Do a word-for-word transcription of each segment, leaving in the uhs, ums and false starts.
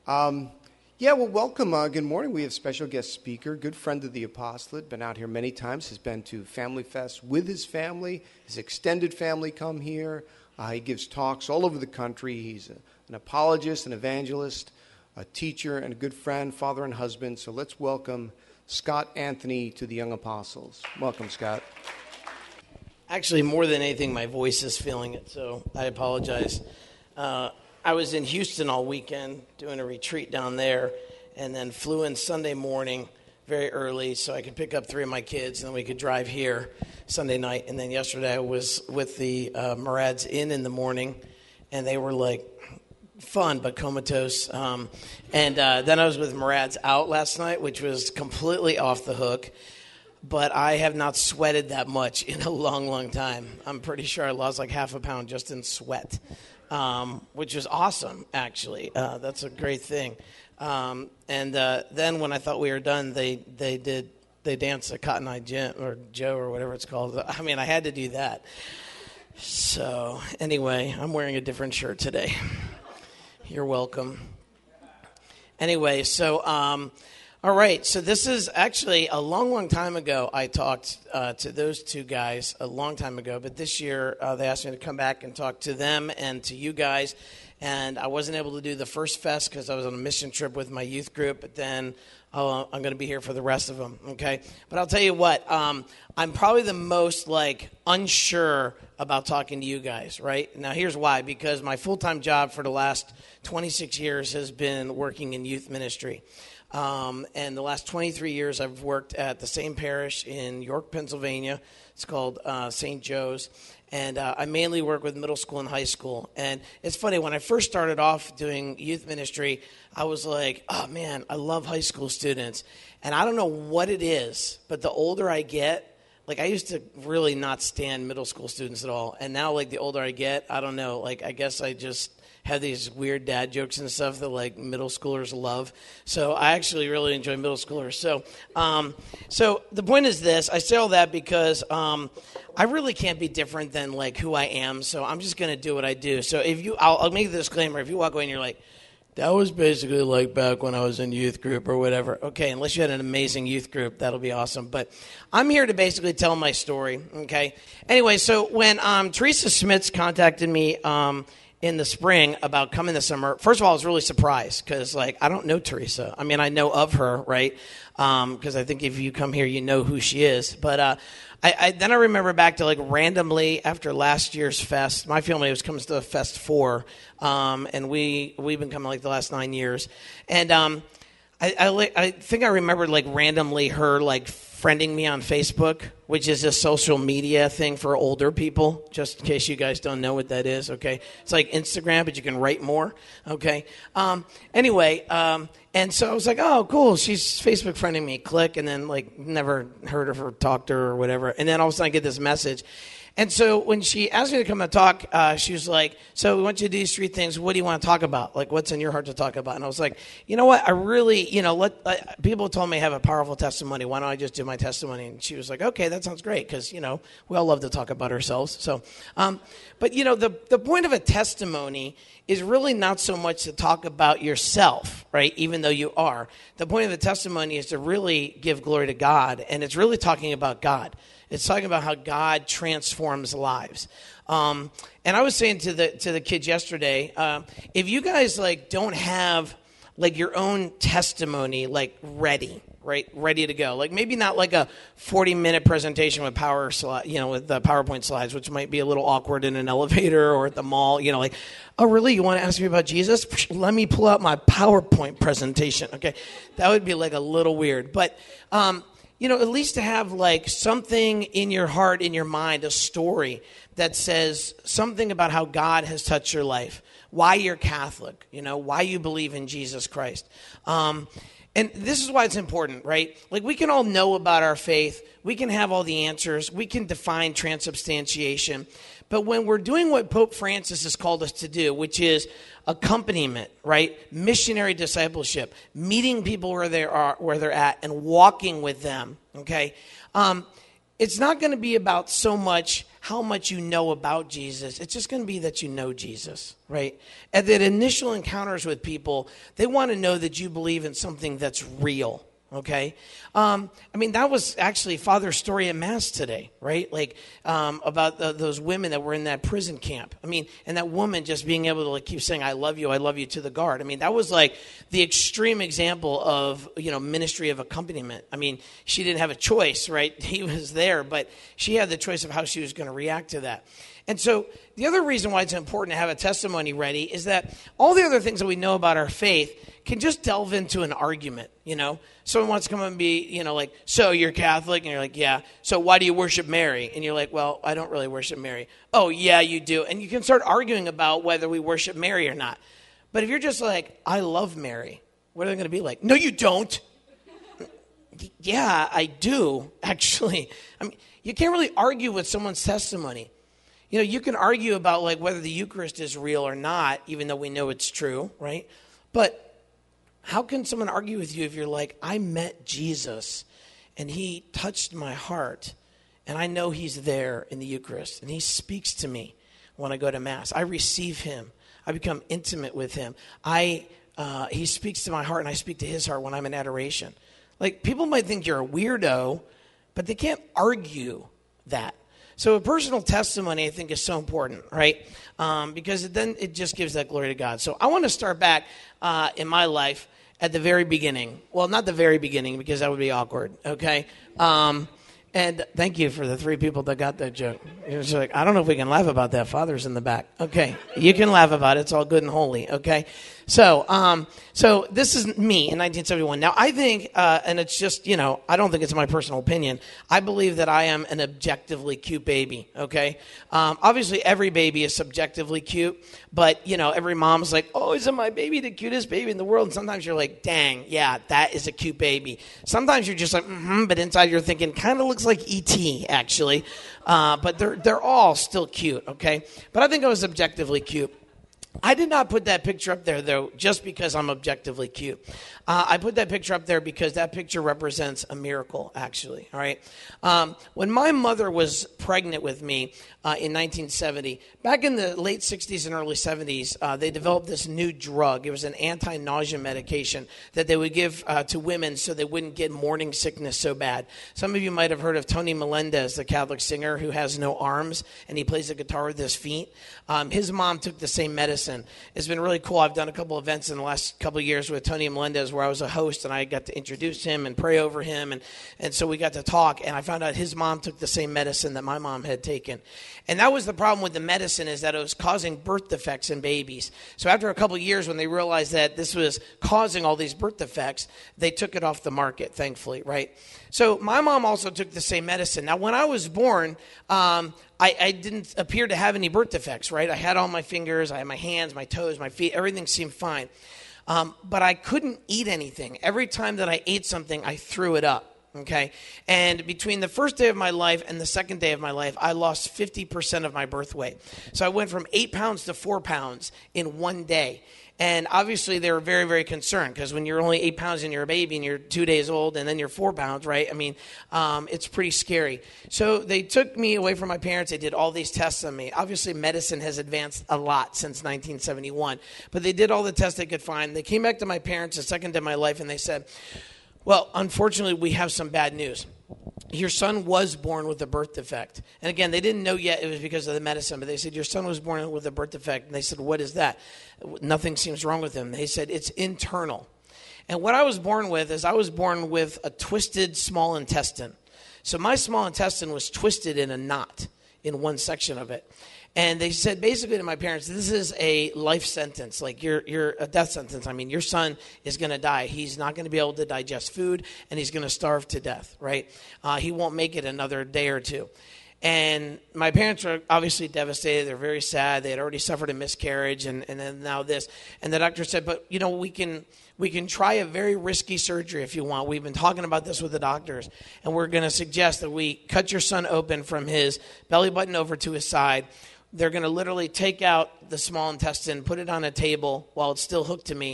Um, yeah, well, welcome. Uh, good morning. We have special guest speaker, good friend of the apostolate, been out here many times, has been to Family Fest with his family, his extended family come here. Uh, he gives talks all over the country. He's a, an apologist, an evangelist, a teacher, and a good friend, father and husband. So let's welcome Scott Anthony to the Young Apostles. Welcome, Scott. Actually, more than anything, my voice is feeling it, so I apologize. Uh, I was in Houston all weekend doing a retreat down there, and then flew in Sunday morning very early so I could pick up three of my kids, and then we could drive here Sunday night. And then yesterday I was with the uh, Murads Inn in the morning, and they were like fun but comatose. Um, and uh, then I was with Murads Out last night, which was completely off the hook. But I have not sweated that much in a long, long time. I'm pretty sure I lost like half a pound just in sweat, um, which was awesome, actually. Uh, that's a great thing. Um, and uh, then when I thought we were done, they they did they danced a Cotton Eye Jim or Joe or whatever it's called. I mean, I had to do that. So anyway, I'm wearing a different shirt today. You're welcome. Anyway, so. Um, All right, so this is actually a long, long time ago I talked uh, to those two guys a long time ago, but this year uh, they asked me to come back and talk to them and to you guys, and I wasn't able to do the first fest because I was on a mission trip with my youth group, but then uh, I'm going to be here for the rest of them, okay? But I'll tell you what, um, I'm probably the most, like, unsure about talking to you guys, right? Now, here's why, because my full-time job for the last twenty-six years has been working in youth ministry. Um, and the last twenty-three years, I've worked at the same parish in York, Pennsylvania. It's called uh, Saint Joe's. And uh, I mainly work with middle school and high school. And it's funny, when I first started off doing youth ministry, I was like, oh, man, I love high school students. And I don't know what it is, but the older I get, like I used to really not stand middle school students at all. And now, like, the older I get, I don't know, like, I guess I just have these weird dad jokes and stuff that like middle schoolers love. So I actually really enjoy middle schoolers. So um, so the point is this. I say all that because um, I really can't be different than like who I am. So I'm just going to do what I do. So if you, I'll, I'll make the disclaimer. If you walk away and you're like, that was basically like back when I was in youth group or whatever. Okay, unless you had an amazing youth group, that'll be awesome. But I'm here to basically tell my story, okay? Anyway, so when um, Teresa Smits contacted me um, in the spring about coming this summer, first of all, I was really surprised because, like, I don't know Teresa. I mean, I know of her, right? Because um, I think if you come here, you know who she is. But uh, I, I then I remember back to, like, randomly after last year's fest, my family was coming to Fest four, um, and we, we've been coming, like, the last nine years. And um, I, I, I think I remembered, like, randomly her, like, friending me on Facebook, which is a social media thing for older people, just in case you guys don't know what that is, okay? It's like Instagram, but you can write more, okay? Um, anyway, um, and so I was like, oh, cool, she's Facebook friending me, click, and then, like, never heard of her, talked to her or whatever, and then all of a sudden I get this message. And so when she asked me to come and talk, uh, she was like, so we want you to do these three things. What do you want to talk about? Like, what's in your heart to talk about? And I was like, you know what? I really, you know, let uh, people told me I have a powerful testimony. Why don't I just do my testimony? And she was like, okay, that sounds great because, you know, we all love to talk about ourselves. So, um, but, you know, the, the point of a testimony is really not so much to talk about yourself, right, even though you are. The point of a testimony is to really give glory to God, and it's really talking about God. It's talking about how God transforms lives. Um, and I was saying to the to the kids yesterday, uh, if you guys like don't have like your own testimony like ready, right, ready to go, like maybe not like a forty minute presentation with power slide, you know, with the PowerPoint slides, which might be a little awkward in an elevator or at the mall, you know, like, oh really, you want to ask me about Jesus? Let me pull out my PowerPoint presentation. Okay, that would be like a little weird, but. Um, You know, at least to have like something in your heart, in your mind, a story that says something about how God has touched your life, why you're Catholic, you know, why you believe in Jesus Christ. Um, and this is why it's important, right? Like we can all know about our faith. We can have all the answers. We can define transubstantiation. But when we're doing what Pope Francis has called us to do, which is accompaniment, right? Missionary discipleship, meeting people where they are, where they're at, and walking with them. Okay, um, it's not going to be about so much how much you know about Jesus. It's just going to be that you know Jesus, right? And that initial encounters with people, they want to know that you believe in something that's real. Okay, um, I mean, that was actually Father's story at Mass today, right? Like um, about the, those women that were in that prison camp. I mean, and that woman just being able to like keep saying, I love you, I love you to the guard. I mean, that was like the extreme example of, you know, ministry of accompaniment. I mean, she didn't have a choice, right? He was there, but she had the choice of how she was going to react to that. And so the other reason why it's important to have a testimony ready is that all the other things that we know about our faith can just delve into an argument, you know. Someone wants to come and be, you know, like, so you're Catholic? And you're like, yeah. So why do you worship Mary? And you're like, well, I don't really worship Mary. Oh, yeah, you do. And you can start arguing about whether we worship Mary or not. But if you're just like, I love Mary, what are they going to be like? No, you don't. Yeah, I do, actually. I mean, you can't really argue with someone's testimony. You know, you can argue about like whether the Eucharist is real or not, even though we know it's true, right? But how can someone argue with you if you're like, I met Jesus and he touched my heart and I know he's there in the Eucharist and he speaks to me when I go to Mass. I receive him. I become intimate with him. I uh, he speaks to my heart and I speak to his heart when I'm in adoration. Like, people might think you're a weirdo, but they can't argue that. So a personal testimony, I think, is so important, right? Um, because then it just gives that glory to God. So I want to start back uh, in my life at the very beginning. Well, not the very beginning, because that would be awkward, okay? Um, and thank you for the three people that got that joke. It was like, I don't know if we can laugh about that. Father's in the back. Okay, you can laugh about it. It's all good and holy, okay? So um, so this is me in nineteen seventy-one. Now, I think, uh, and it's just, you know, I don't think it's my personal opinion. I believe that I am an objectively cute baby, okay? Um, obviously, every baby is subjectively cute, but, you know, every mom's like, oh, isn't my baby the cutest baby in the world? And sometimes you're like, dang, yeah, that is a cute baby. Sometimes you're just like, mm-hmm, but inside you're thinking, kind of looks like E T, actually. Uh, but they're they're all still cute, okay? But I think I was objectively cute. I did not put that picture up there, though, just because I'm objectively cute. Uh, I put that picture up there because that picture represents a miracle, actually, all right? Um, when my mother was pregnant with me uh, in nineteen seventy, back in the late sixties and early seventies, uh, they developed this new drug. It was an anti-nausea medication that they would give uh, to women so they wouldn't get morning sickness so bad. Some of you might have heard of Tony Melendez, the Catholic singer who has no arms, and he plays the guitar with his feet. Um, his mom took the same medicine. It's been really cool. I've done a couple events in the last couple of years with Tony Melendez where I was a host and I got to introduce him and pray over him. And, and so we got to talk, and I found out his mom took the same medicine that my mom had taken. And that was the problem with the medicine, is that it was causing birth defects in babies. So after a couple of years, when they realized that this was causing all these birth defects, they took it off the market, thankfully, right? So my mom also took the same medicine. Now, when I was born, um, I, I didn't appear to have any birth defects, right? I had all my fingers, I had my hands, my toes, my feet, everything seemed fine. Um, but I couldn't eat anything. Every time that I ate something, I threw it up. Okay, and between the first day of my life and the second day of my life, I lost fifty percent of my birth weight. So I went from eight pounds to four pounds in one day. And obviously they were very, very concerned, because when you're only eight pounds and you're a baby and you're two days old and then you're four pounds, right? I mean, um, it's pretty scary. So they took me away from my parents. They did all these tests on me. Obviously, medicine has advanced a lot since nineteen seventy-one, but they did all the tests they could find. They came back to my parents the second day of my life and they said, well, unfortunately, we have some bad news. Your son was born with a birth defect. And again, they didn't know yet it was because of the medicine, but they said, your son was born with a birth defect. And they said, what is that? Nothing seems wrong with him. They said, it's internal. And what I was born with is I was born with a twisted small intestine. So my small intestine was twisted in a knot in one section of it. And they said basically to my parents, this is a life sentence, like you're, you're a death sentence. I mean, your son is going to die. He's not going to be able to digest food, and he's going to starve to death, right? Uh, he won't make it another day or two. And my parents were obviously devastated. They're very sad. They had already suffered a miscarriage, and, and then now this. And the doctor said, but, you know, we can we can try a very risky surgery if you want. We've been talking about this with the doctors, and we're going to suggest that we cut your son open from his belly button over to his side. They're going to literally take out the small intestine, put it on a table while it's still hooked to me,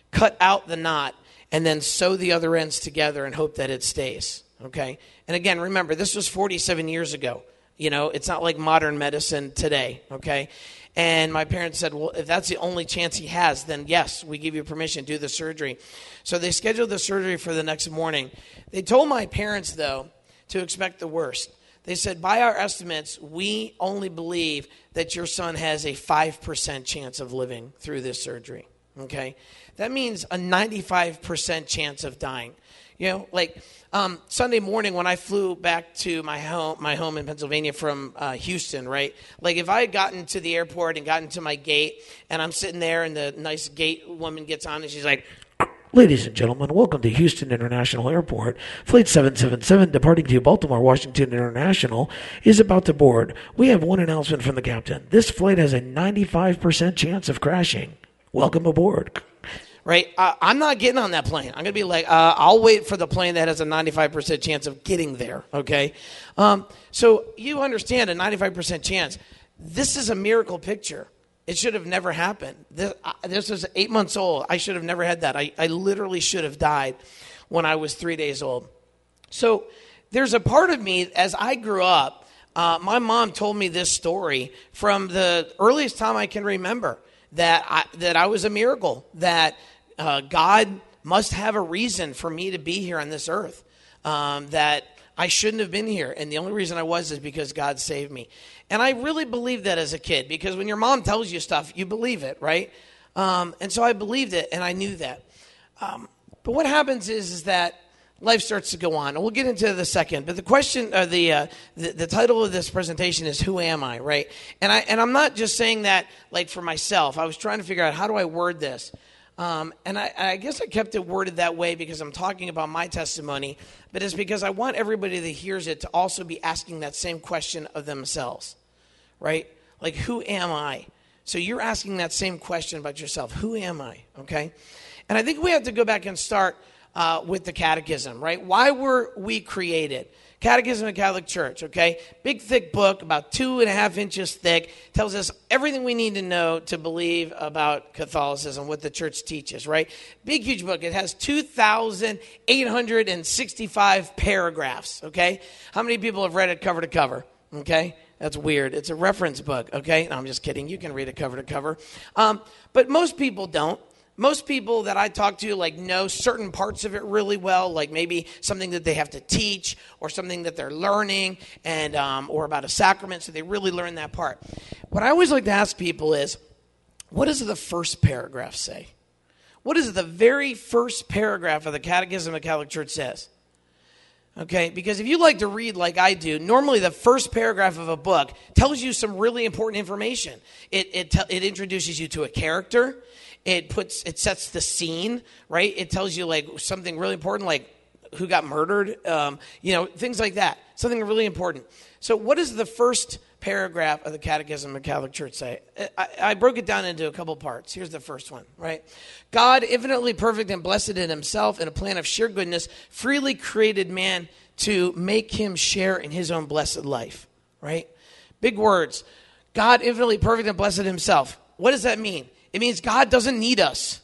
cut out the knot, and then sew the other ends together and hope that it stays, okay? And again, remember, this was forty-seven years ago. You know, it's not like modern medicine today, okay? And my parents said, well, if that's the only chance he has, then yes, we give you permission to do the surgery. So they scheduled the surgery for the next morning. They told my parents, though, to expect the worst. They said, by our estimates, we only believe that your son has a five percent chance of living through this surgery, okay? That means a ninety-five percent chance of dying. You know, like um, Sunday morning when I flew back to my home, my home in Pennsylvania from uh, Houston, right? Like if I had gotten to the airport and gotten to my gate and I'm sitting there and the nice gate woman gets on and she's like, ladies and gentlemen, welcome to Houston International Airport. Flight seven seven seven departing to Baltimore, Washington International is about to board. We have one announcement from the captain. This flight has a ninety-five percent chance of crashing. Welcome aboard. Right? Uh, I'm not getting on that plane. I'm going to be like, uh, I'll wait for the plane that has a ninety-five percent chance of getting there, okay? Um, so you understand a ninety-five percent chance. This is a miracle picture. It should have never happened. This, uh, this was eight months old. I should have never had that. I, I literally should have died when I was three days old. So there's a part of me, as I grew up, uh, my mom told me this story from the earliest time I can remember, that I, that I was a miracle, that uh, God must have a reason for me to be here on this earth, um, that I shouldn't have been here. And the only reason I was is because God saved me. And I really believed that as a kid, because when your mom tells you stuff, you believe it, right? Um, and so I believed it, and I knew that. Um, but what happens is, is that life starts to go on. And we'll get into the second. But the question, uh, the, uh, the the title of this presentation is, Who Am I, right? And, I, and I'm not just saying that like for myself. I was trying to figure out, how do I word this? Um, and I, I guess I kept it worded that way because I'm talking about my testimony, but it's because I want everybody that hears it to also be asking that same question of themselves, right? Like, who am I? So you're asking that same question about yourself. Who am I, okay? And I think we have to go back and start uh, with the catechism, right? Why were we created? Catechism of the Catholic Church, okay? Big, thick book, about two and a half inches thick, tells us everything we need to know to believe about Catholicism, what the church teaches, right? Big, huge book. It has two thousand eight hundred sixty-five paragraphs, okay? How many people have read it cover to cover, okay? That's weird. It's a reference book, okay? No, I'm just kidding. You can read it cover to cover. Um, but most people don't. Most people that I talk to like know certain parts of it really well, like maybe something that they have to teach or something that they're learning, and um, or about a sacrament, so they really learn that part. What I always like to ask people is, what does the first paragraph say? What does the very first paragraph of the Catechism of the Catholic Church says? Okay, because if you like to read like I do, normally the first paragraph of a book tells you some really important information. It it, te- it introduces you to a character. It puts, it sets the scene, right? It tells you like something really important, like who got murdered, um, you know, things like that. Something really important. So what does the first paragraph of the Catechism of the Catholic Church say? I, I broke it down into a couple parts. Here's the first one, right? God, infinitely perfect and blessed in himself, in a plan of sheer goodness, freely created man to make him share in his own blessed life, right? Big words. God, infinitely perfect and blessed himself. What does that mean? It means God doesn't need us.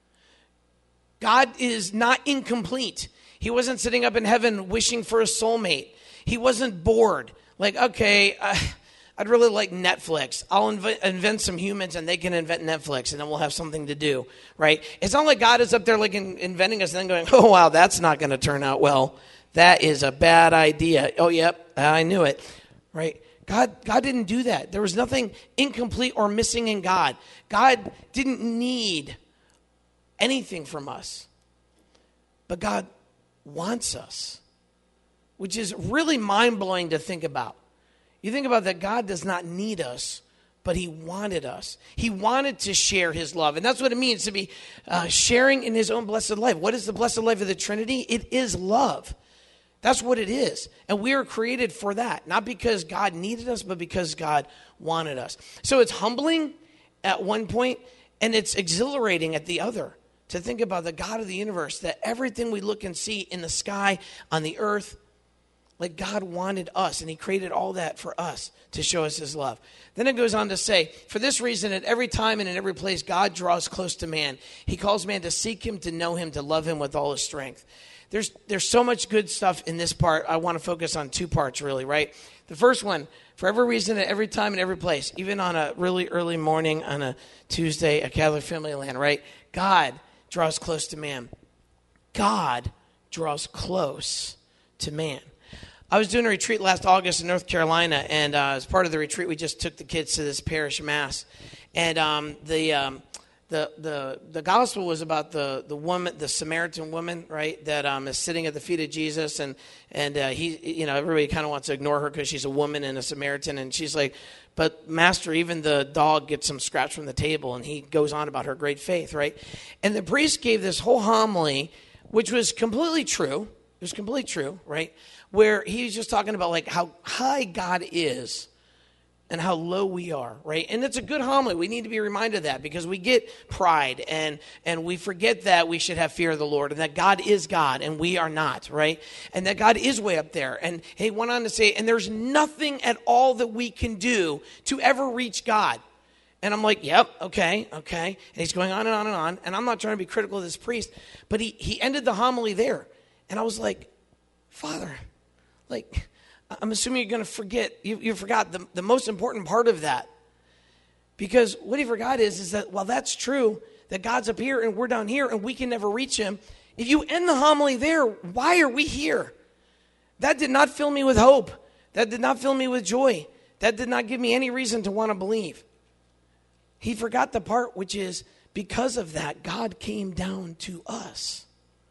God is not incomplete. He wasn't sitting up in heaven wishing for a soulmate. He wasn't bored. Like, okay, uh, I'd really like Netflix. I'll invent, invent some humans and they can invent Netflix, and then we'll have something to do, right? It's not like God is up there like in, inventing us and then going, oh, wow, that's not going to turn out well. That is a bad idea. Oh, yep, I knew it, right? God, God didn't do that. There was nothing incomplete or missing in God. God didn't need anything from us. But God wants us, which is really mind-blowing to think about. You think about that God does not need us, but he wanted us. He wanted to share his love. And that's what it means to be uh, sharing in his own blessed life. What is the blessed life of the Trinity? It is love. That's what it is. And we are created for that. Not because God needed us, but because God wanted us. So it's humbling at one point, and it's exhilarating at the other. To think about the God of the universe, that everything we look and see in the sky, on the earth, Like God wanted us, and he created all that for us to show us his love. Then it goes on to say, for this reason, at every time and in every place, God draws close to man. He calls man to seek him, to know him, to love him with all his strength. There's there's so much good stuff in this part. I want to focus on two parts, really, right? The first one, for every reason, at every time and every place, even on a really early morning on a Tuesday, a Catholic family land, right? God draws close to man. God draws close to man. I was doing a retreat last August in North Carolina, and uh, as part of the retreat, we just took the kids to this parish mass. And um, the, um, the the the gospel was about the the woman, the Samaritan woman, right, that um, is sitting at the feet of Jesus, and and uh, he, you know, everybody kind of wants to ignore her because she's a woman and a Samaritan, and she's like, but Master, even the dog gets some scratch from the table, and he goes on about her great faith, right? And the priest gave this whole homily, which was completely true. It was completely true, right? Where he was just talking about like how high God is and how low we are, right? And it's a good homily. We need to be reminded of that because we get pride and and we forget that we should have fear of the Lord and that God is God and we are not, right? And that God is way up there. And he went on to say, and there's nothing at all that we can do to ever reach God. And I'm like, yep, okay, okay. And he's going on and on and on. And I'm not trying to be critical of this priest, but he, he ended the homily there. And I was like, Father, like, I'm assuming you're going to forget, you, you forgot the, the most important part of that. Because what he forgot is, is that while that's true, that God's up here and we're down here and we can never reach him, if you end the homily there, why are we here? That did not fill me with hope. That did not fill me with joy. That did not give me any reason to want to believe. He forgot the part which is, because of that, God came down to us.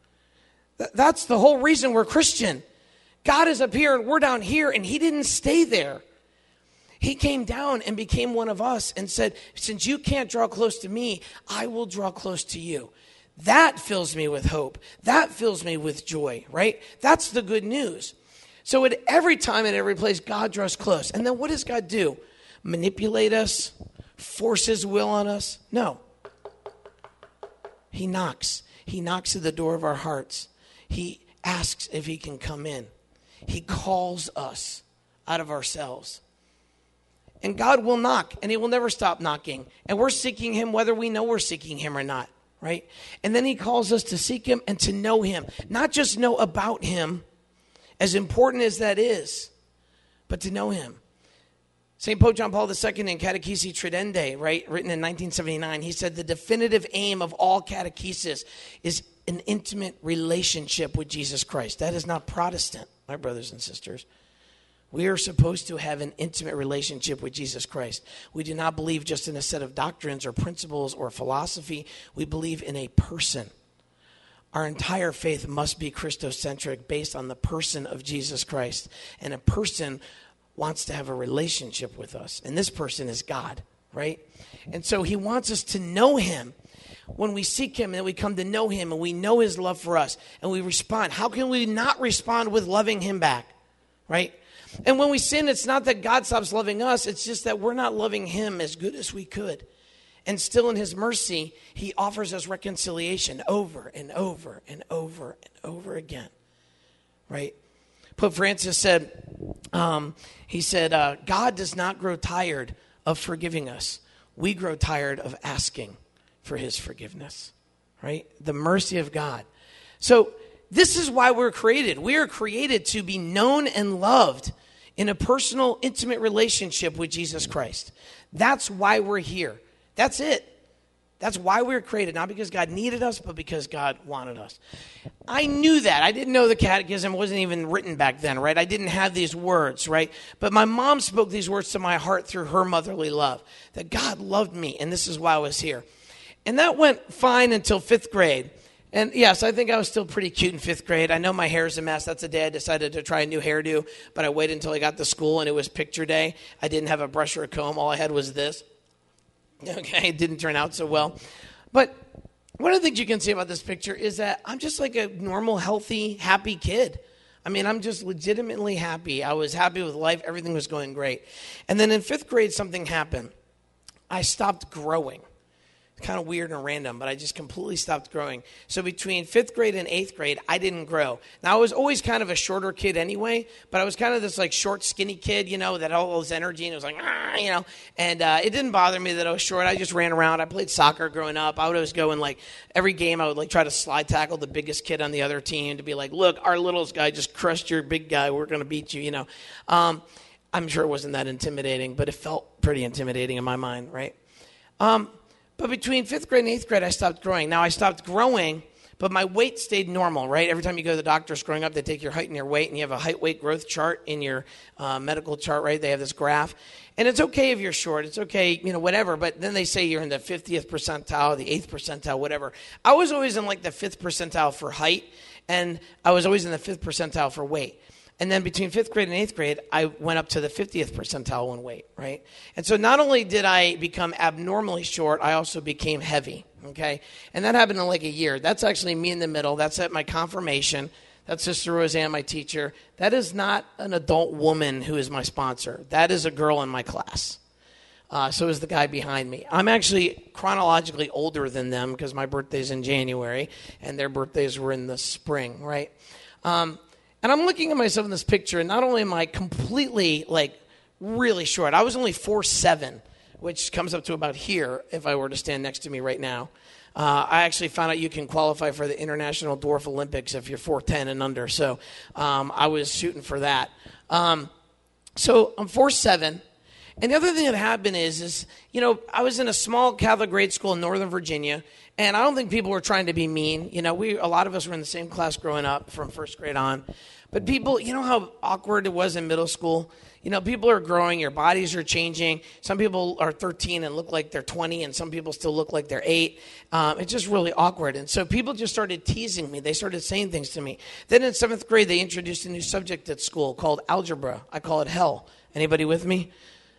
Th- that's the whole reason we're Christian. God is up here and we're down here, and he didn't stay there. He came down and became one of us and said, since you can't draw close to me, I will draw close to you. That fills me with hope. That fills me with joy, right? That's the good news. So at every time and every place, God draws close. And then what does God do? Manipulate us? Force his will on us? No. He knocks. He knocks at the door of our hearts. He asks if he can come in. He calls us out of ourselves. And God will knock, and he will never stop knocking. And we're seeking him whether we know we're seeking him or not, right? And then he calls us to seek him and to know him. Not just know about him, as important as that is, but to know him. Saint Pope John Paul the Second in Catechesi Tradendae, right, written in nineteen seventy-nine, he said the definitive aim of all catechesis is an intimate relationship with Jesus Christ. That is not Protestant, my brothers and sisters. We are supposed to have an intimate relationship with Jesus Christ. We do not believe just in a set of doctrines or principles or philosophy. We believe in a person. Our entire faith must be Christocentric, based on the person of Jesus Christ. And a person wants to have a relationship with us. And this person is God, right? And so he wants us to know him. When we seek him and we come to know him and we know his love for us and we respond, how can we not respond with loving him back, right? And when we sin, it's not that God stops loving us. It's just that we're not loving him as good as we could. And still in his mercy, he offers us reconciliation over and over and over and over again, right? Pope Francis said, um, he said, uh, God does not grow tired of forgiving us. We grow tired of asking for his forgiveness, right? The mercy of God. So this is why we're created. We are created to be known and loved in a personal, intimate relationship with Jesus Christ. That's why we're here. That's it. That's why we were created, not because God needed us, but because God wanted us. I knew that. I didn't know the catechism. It wasn't even written back then, right? I didn't have these words, right? But my mom spoke these words to my heart through her motherly love, that God loved me, and this is why I was here. And that went fine until fifth grade. And yes, I think I was still pretty cute in fifth grade. I know my hair is a mess. That's the day I decided to try a new hairdo, but I waited until I got to school, and it was picture day. I didn't have a brush or a comb. All I had was this. Okay, it didn't turn out so well. But one of the things you can see about this picture is that I'm just like a normal, healthy, happy kid. I mean, I'm just legitimately happy. I was happy with life. Everything was going great. And then in fifth grade, something happened. I stopped growing. kind of weird and random, but I just completely stopped growing. So between fifth grade and eighth grade, I didn't grow. Now, I was always kind of a shorter kid anyway, but I was kind of this like short, skinny kid, you know, that had all this energy, and it was like, ah, you know, and uh, it didn't bother me that I was short. I just ran around. I played soccer growing up. I would always go in like every game. I would like try to slide tackle the biggest kid on the other team to be like, look, our littlest guy just crushed your big guy. We're going to beat you, you know. Um, I'm sure it wasn't that intimidating, but it felt pretty intimidating in my mind, right? Um, But between fifth grade and eighth grade, I stopped growing. Now, I stopped growing, but my weight stayed normal, right? Every time you go to the doctors growing up, they take your height and your weight, and you have a height-weight growth chart in your uh, medical chart, right? They have this graph. And it's okay if you're short. It's okay, you know, whatever. But then they say you're in the fiftieth percentile, the eighth percentile, whatever. I was always in, like, the fifth percentile for height, and I was always in the fifth percentile for weight. And then between fifth grade and eighth grade, I went up to the fiftieth percentile in weight, right? And so not only did I become abnormally short, I also became heavy, okay? And that happened in like a year. That's actually me in the middle. That's at my confirmation. That's Sister Roseanne, my teacher. That is not an adult woman who is my sponsor. That is a girl in my class. Uh, so is the guy behind me. I'm actually chronologically older than them because my birthday's in January, and their birthdays were in the spring, right? Um And I'm looking at myself in this picture, and not only am I completely, like, really short. I was only four seven, which comes up to about here if I were to stand next to me right now. Uh, I actually found out you can qualify for the International Dwarf Olympics if you're four ten and under. So um, I was shooting for that. Um, so I'm four seven. And the other thing that happened is, is, you know, I was in a small Catholic grade school in Northern Virginia, and I don't think people were trying to be mean. You know, we a lot of us were in the same class growing up from first grade on. But people, you know how awkward it was in middle school? You know, people are growing, your bodies are changing. Some people are thirteen and look like they're twenty, and some people still look like they're eight. Um, it's just really awkward. And so people just started teasing me. They started saying things to me. Then in seventh grade, they introduced a new subject at school called algebra. I call it hell. Anybody with me?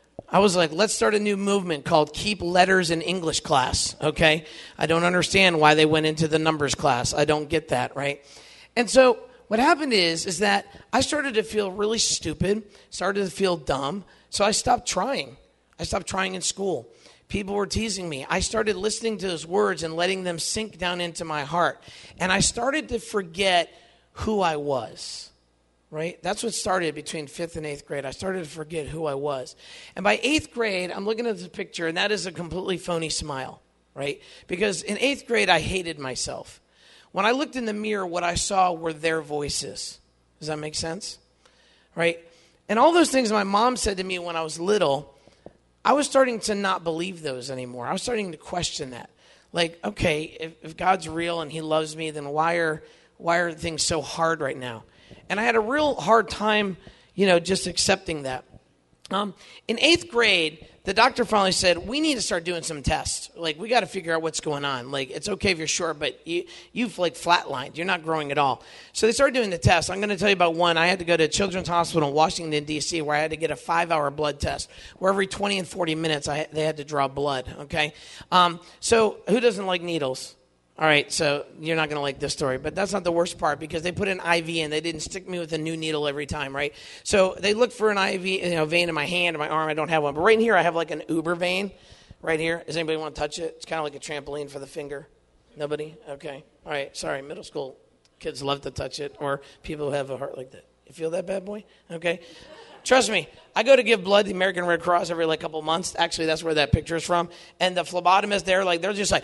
I was like, let's start a new movement called Keep Letters in English Class, okay? I don't understand why they went into the numbers class. I don't get that, right? And so what happened is, is that I started to feel really stupid, started to feel dumb, so I stopped trying. I stopped trying in school. People were teasing me. I started listening to those words and letting them sink down into my heart. And I started to forget who I was, right? That's what started between fifth and eighth grade. I started to forget who I was. And by eighth grade, I'm looking at the picture, and that is a completely phony smile, right? Because in eighth grade, I hated myself. When I looked in the mirror, what I saw were their voices. Does that make sense? Right? And all those things my mom said to me when I was little, I was starting to not believe those anymore. I was starting to question that. Like, okay, if, if God's real and he loves me, then why are why are things so hard right now? And I had a real hard time, you know, just accepting that. Um, in eighth grade, the doctor finally said, we need to start doing some tests. Like, we got to figure out what's going on. Like, it's okay if you're short, but you, you've, like, flatlined. You're not growing at all. So they started doing the tests. I'm going to tell you about one. I had to go to Children's Hospital in Washington, D C, where I had to get a five-hour blood test, where every twenty and forty minutes I, they had to draw blood, okay? Um, so who doesn't like needles? All right, so you're not going to like this story, but that's not the worst part because they put an I V in. They didn't stick me with a new needle every time, right? So they looked for an I V, you know, vein in my hand or my arm. I don't have one. But right in here, I have like an Uber vein right here. Does anybody want to touch it? It's kind of like a trampoline for the finger. Nobody? Okay. All right, sorry. Middle school kids love to touch it, or people who have a heart like that. You feel that, bad boy? Okay. Trust me, I go to give blood to the American Red Cross every like couple months. Actually, that's where that picture is from. And the phlebotomists there, like, they're just like,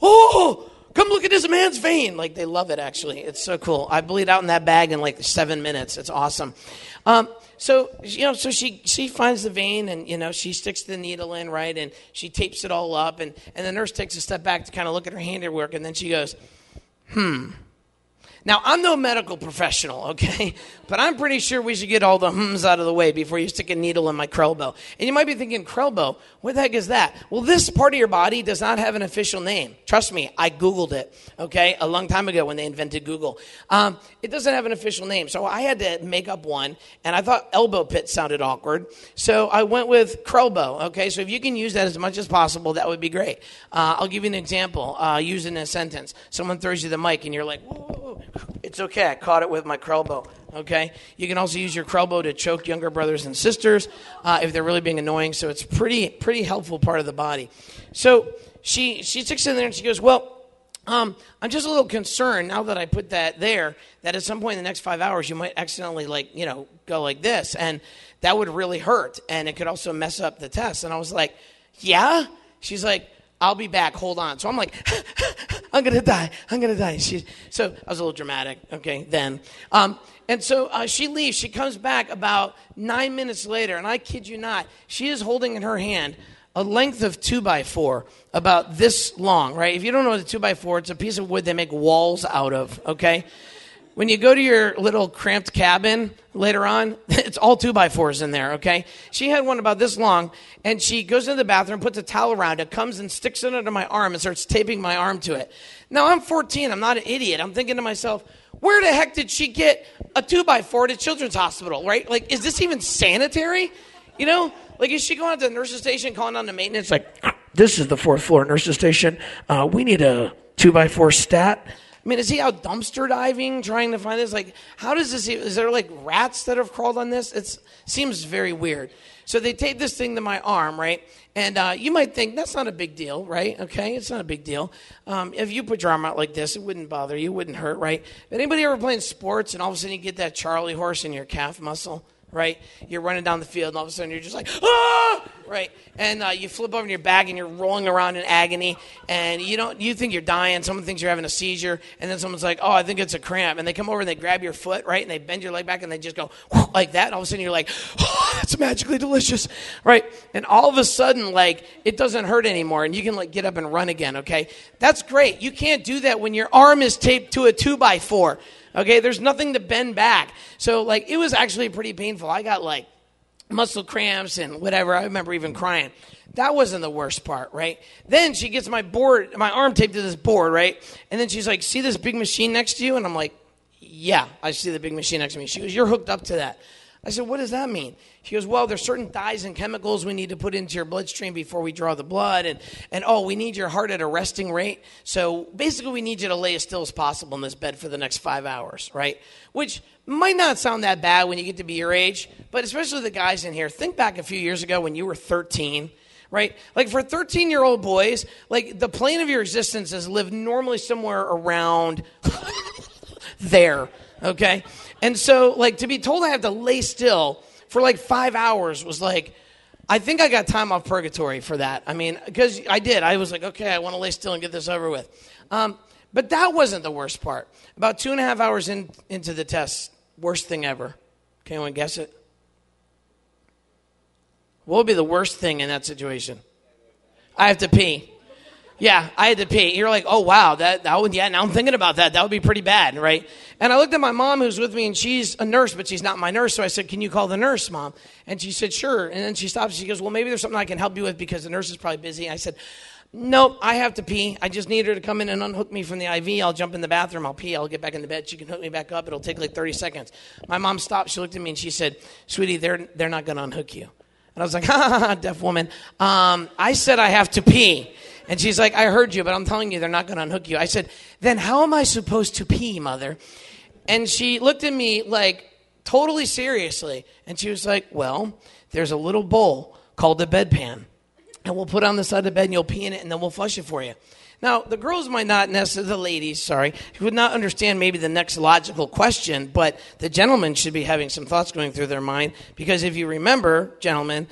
oh, come look at this man's vein. Like, they love it, actually. It's so cool. I bleed out in that bag in like seven minutes. It's awesome. Um, so, you know, so she, she finds the vein and, you know, she sticks the needle in, right? And she tapes it all up. And, and the nurse takes a step back to kind of look at her handiwork. And then she goes, hmm. Now, I'm no medical professional, okay? But I'm pretty sure we should get all the hms out of the way before you stick a needle in my Krellbo. And you might be thinking, Krellbo, what the heck is that? Well, this part of your body does not have an official name. Trust me, I Googled it, okay, a long time ago when they invented Google. Um, it doesn't have an official name. So I had to make up one, and I thought elbow pit sounded awkward. So I went with Krellbo, okay? So if you can use that as much as possible, that would be great. Uh, I'll give you an example. Uh, use it in a sentence. Someone throws you the mic, and you're like, whoa, whoa, whoa. It's okay. I caught it with my Krellbo. Okay. You can also use your Krellbo to choke younger brothers and sisters uh, if they're really being annoying. So it's pretty, pretty helpful part of the body. So she, she sticks in there and she goes, well, Um, I'm just a little concerned now that I put that there, that at some point in the next five hours, you might accidentally, like, you know, go like this. And that would really hurt. And it could also mess up the test. And I was like, yeah? She's like, I'll be back. Hold on. So I'm like, I'm going to die. I'm going to die. She, so I was a little dramatic, okay, then. Um, and so uh, she leaves. She comes back about nine minutes later. And I kid you not, she is holding in her hand a length of two by four, about this long, right? If you don't know what a two by four, it's a piece of wood they make walls out of, okay? When you go to your little cramped cabin later on, it's all two by fours in there, okay? She had one about this long, and she goes into the bathroom, puts a towel around it, comes and sticks it under my arm and starts taping my arm to it. Now, I'm fourteen. I'm not an idiot. I'm thinking to myself, where the heck did she get a two by four at a children's hospital, right? Like, is this even sanitary? You know? Like, is she going out to the nurse's station calling on the maintenance? Like, This is the fourth floor nurse's station. Uh, we need a two by four stat. I mean, is he out dumpster diving trying to find this? Like, how does this, is there like rats that have crawled on this? It seems very weird. So they tape this thing to my arm, right? And uh, you might think that's not a big deal, right? Okay, it's not a big deal. Um, if you put your arm out like this, it wouldn't bother you, it wouldn't hurt, right? But anybody ever playing sports and all of a sudden you get that Charlie horse in your calf muscle? Right? You're running down the field, and all of a sudden you're just like, ah! Right? And uh, you flip over in your bag, and you're rolling around in agony, and you don't, you think you're dying. Someone thinks you're having a seizure, and then someone's like, oh, I think it's a cramp. And they come over, and they grab your foot, right? And they bend your leg back, and they just go like that. And all of a sudden you're like, oh, that's magically delicious. Right? And all of a sudden, like, it doesn't hurt anymore, and you can, like, get up and run again, okay? That's great. You can't do that when your arm is taped to a two by four. Okay, there's nothing to bend back. So, like, it was actually pretty painful. I got, like, muscle cramps and whatever. I remember even crying. That wasn't the worst part, right? Then she gets my board, my arm taped to this board, right? And then she's like, see this big machine next to you? And I'm like, yeah, I see the big machine next to me. She goes, you're hooked up to that. I said, what does that mean? She goes, well, there's certain dyes and chemicals we need to put into your bloodstream before we draw the blood. And, and oh, we need your heart at a resting rate. So basically we need you to lay as still as possible in this bed for the next five hours, right? Which might not sound that bad when you get to be your age, but especially the guys in here. Think back a few years ago when you were thirteen, right? Like for thirteen-year-old boys, like the plane of your existence has lived normally somewhere around there, okay? And so, like, to be told I have to lay still for, like, five hours was, like, I think I got time off purgatory for that. I mean, because I did. I was like, okay, I want to lay still and get this over with. Um, but that wasn't the worst part. About two and a half hours in, into the test, worst thing ever. Can anyone guess it? What would be the worst thing in that situation? I have to pee. Yeah, I had to pee. You're like, oh, wow, that, that would, yeah, now I'm thinking about that. That would be pretty bad, right? And I looked at my mom who's with me, and she's a nurse, but she's not my nurse. So I said, can you call the nurse, Mom? And she said, sure. And then she stops. She goes, well, maybe there's something I can help you with because the nurse is probably busy. I said, nope, I have to pee. I just need her to come in and unhook me from the I V. I'll jump in the bathroom. I'll pee. I'll get back in the bed. She can hook me back up. It'll take like thirty seconds. My mom stopped. She looked at me, and she said, sweetie, they're, they're not going to unhook you. And I was like, ha, ha, ha, deaf woman. Um, I said I have to pee. And she's like, I heard you, but I'm telling you, they're not going to unhook you. I said, then how am I supposed to pee, Mother? And she looked at me like totally seriously. And she was like, well, there's a little bowl called a bedpan. And we'll put it on the side of the bed and you'll pee in it and then we'll flush it for you. Now, the girls might not necessarily, the ladies, sorry, would not understand maybe the next logical question, but the gentlemen should be having some thoughts going through their mind. Because if you remember, gentlemen,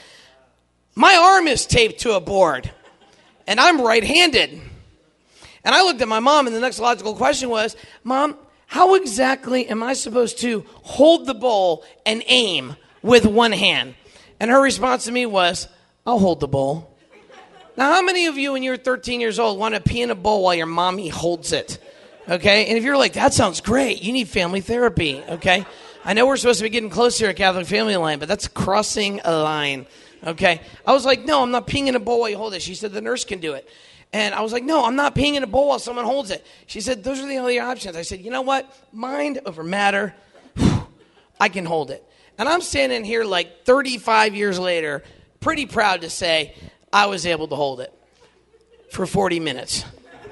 my arm is taped to a board. And I'm right-handed. And I looked at my mom, and the next logical question was, Mom, how exactly am I supposed to hold the bowl and aim with one hand? And her response to me was, I'll hold the bowl. Now, how many of you, when you're thirteen years old, want to pee in a bowl while your mommy holds it? Okay? And if you're like, that sounds great, you need family therapy, okay? I know we're supposed to be getting closer at Catholic Family Line, but that's crossing a line. Okay. I was like, no, I'm not peeing in a bowl while you hold it. She said, the nurse can do it. And I was like, no, I'm not peeing in a bowl while someone holds it. She said, those are the only options. I said, you know what? Mind over matter. I can hold it. And I'm standing here like thirty-five years later, pretty proud to say I was able to hold it for forty minutes.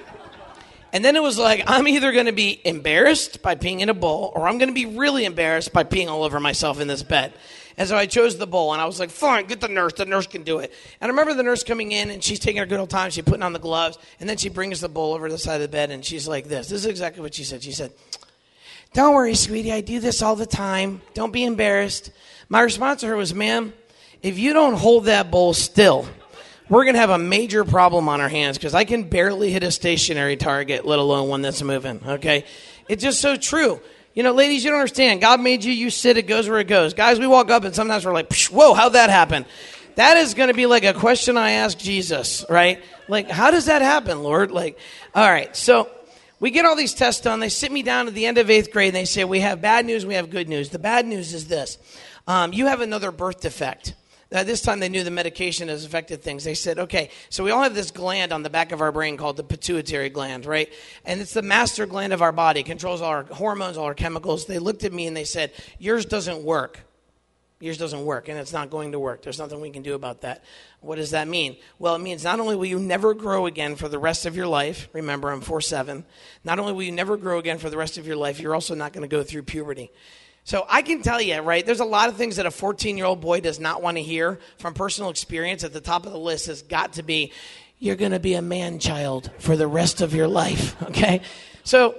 And then it was like, I'm either going to be embarrassed by peeing in a bowl or I'm going to be really embarrassed by peeing all over myself in this bed. And so I chose the bowl, and I was like, fine, get the nurse. The nurse can do it. And I remember the nurse coming in, and she's taking her good old time. She's putting on the gloves, and then she brings the bowl over to the side of the bed, and she's like this. This is exactly what she said. She said, don't worry, sweetie. I do this all the time. Don't be embarrassed. My response to her was, ma'am, if you don't hold that bowl still, we're going to have a major problem on our hands because I can barely hit a stationary target, let alone one that's moving, okay? It's just so true. You know, ladies, you don't understand. God made you. You sit. It goes where it goes. Guys, we walk up, and sometimes we're like, whoa, how'd that happen? That is going to be like a question I ask Jesus, right? Like, how does that happen, Lord? Like, all right, so we get all these tests done. They sit me down at the end of eighth grade, and they say, we have bad news, we have good news. The bad news is this. Um, you have another birth defect. Now, this time they knew the medication has affected things. They said, okay, so we all have this gland on the back of our brain called the pituitary gland, right? And it's the master gland of our body. It controls all our hormones, all our chemicals. They looked at me and they said, yours doesn't work. Yours doesn't work, and it's not going to work. There's nothing we can do about that. What does that mean? Well, it means not only will you never grow again for the rest of your life. Remember, I'm four seven. Not only will you never grow again for the rest of your life, you're also not going to go through puberty. So I can tell you, right, there's a lot of things that a fourteen-year-old boy does not want to hear from personal experience. At the top of the list has got to be, you're going to be a man-child for the rest of your life, okay? So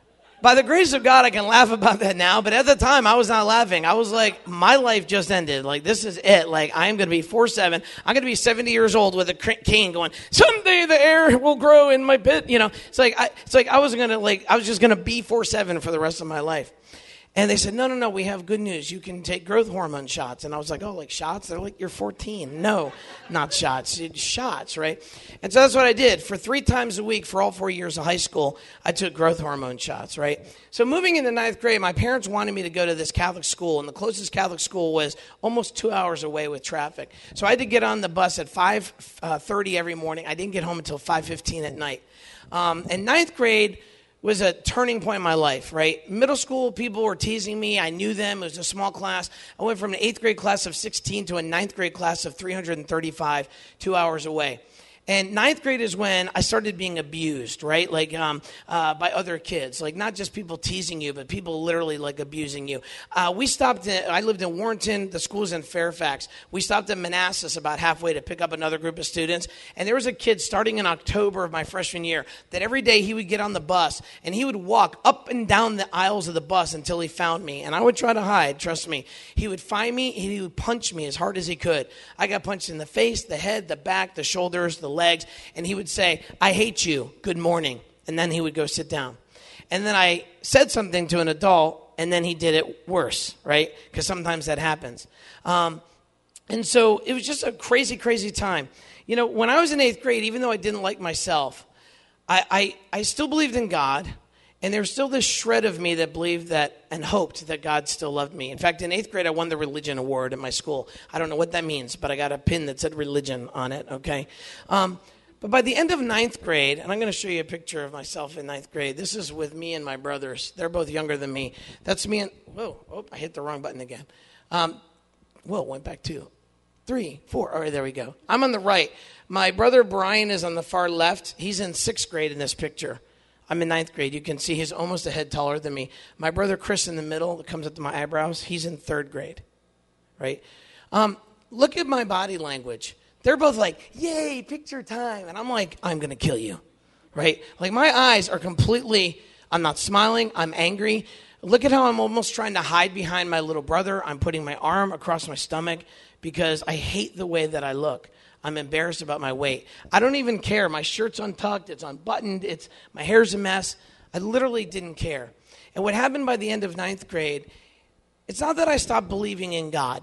by the grace of God, I can laugh about that now, but at the time, I was not laughing. I was like, my life just ended. Like, this is it. Like, I'm going to be four seven. I'm going to be seventy years old with a cane going, someday the air will grow in my pit. You know, it's like I, it's like I was going to, like, I was just going to be four seven for the rest of my life. And they said, no, no, no, we have good news. You can take growth hormone shots. And I was like, oh, like shots? They're like, you're fourteen. No, not shots. It's shots, right? And so that's what I did. For three times a week for all four years of high school, I took growth hormone shots, right? So moving into ninth grade, my parents wanted me to go to this Catholic school. And the closest Catholic school was almost two hours away with traffic. So I had to get on the bus at five thirty every morning. I didn't get home until five fifteen at night. Um, and ninth grade was a turning point in my life, right? Middle school, people were teasing me. I knew them. It was a small class. I went from an eighth grade class of sixteen to a ninth grade class of three hundred thirty-five, two hours away. And ninth grade is when I started being abused, right? Like um, uh, by other kids, like not just people teasing you, but people literally like abusing you. Uh, we stopped, in, I lived in Warrenton, the school's in Fairfax. We stopped in Manassas about halfway to pick up another group of students. And there was a kid starting in October of my freshman year that every day he would get on the bus and he would walk up and down the aisles of the bus until he found me. And I would try to hide, trust me. He would find me, he would punch me as hard as he could. I got punched in the face, the head, the back, the shoulders, the legs, and he would say, I hate you, good morning, and then he would go sit down. And then I said something to an adult, and then he did it worse, right? Because sometimes that happens. Um, and so it was just a crazy, crazy time. You know, when I was in eighth grade, even though I didn't like myself, I, I, I still believed in God, and there was still this shred of me that believed that and hoped that God still loved me. In fact, in eighth grade, I won the religion award at my school. I don't know what that means, but I got a pin that said religion on it, okay? Um, but by the end of ninth grade, and I'm going to show you a picture of myself in ninth grade. This is with me and my brothers. They're both younger than me. That's me and, whoa, oh, I hit the wrong button again. Um, whoa, went back two, three, four. All right, there we go. I'm on the right. My brother Brian is on the far left. He's in sixth grade in this picture. I'm in ninth grade. You can see he's almost a head taller than me. My brother Chris in the middle that comes up to my eyebrows, he's in third grade, right? Um, look at my body language. They're both like, yay, picture time. And I'm like, I'm going to kill you, right? Like my eyes are completely, I'm not smiling, I'm angry. Look at how I'm almost trying to hide behind my little brother. I'm putting my arm across my stomach because I hate the way that I look. I'm embarrassed about my weight. I don't even care. My shirt's untucked. It's unbuttoned. It's my hair's a mess. I literally didn't care. And what happened by the end of ninth grade, it's not that I stopped believing in God.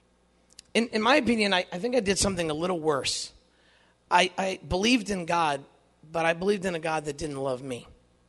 In, in my opinion, I, I think I did something a little worse. I, I believed in God, but I believed in a God that didn't love me.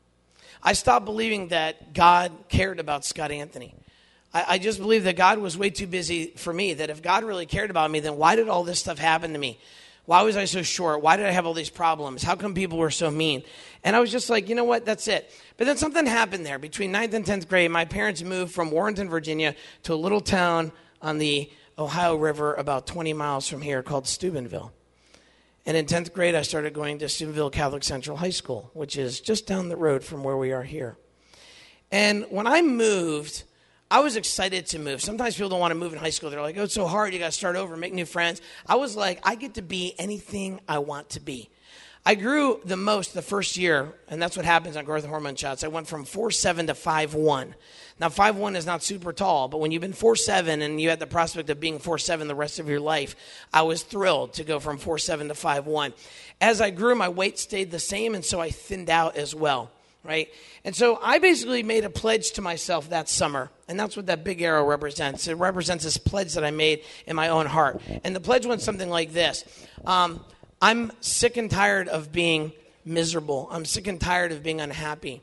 I stopped believing that God cared about Scott Anthony. I, I just believed that God was way too busy for me, that if God really cared about me, then why did all this stuff happen to me? Why was I so short? Why did I have all these problems? How come people were so mean? And I was just like, you know what, that's it. But then something happened there. Between ninth and tenth grade, my parents moved from Warrenton, Virginia, to a little town on the Ohio River about twenty miles from here called Steubenville. And in tenth grade, I started going to Steubenville Catholic Central High School, which is just down the road from where we are here. And when I moved, I was excited to move. Sometimes people don't want to move in high school. They're like, oh, it's so hard. You got to start over, make new friends. I was like, I get to be anything I want to be. I grew the most the first year, and that's what happens on growth hormone shots. I went from four seven to five one. Now, five one is not super tall, but when you've been four seven and you had the prospect of being four seven the rest of your life, I was thrilled to go from four seven to five one. As I grew, my weight stayed the same, and so I thinned out as well, right? And so I basically made a pledge to myself that summer, and that's what that big arrow represents. It represents this pledge that I made in my own heart. And the pledge went something like this. Um, I'm sick and tired of being miserable. I'm sick and tired of being unhappy.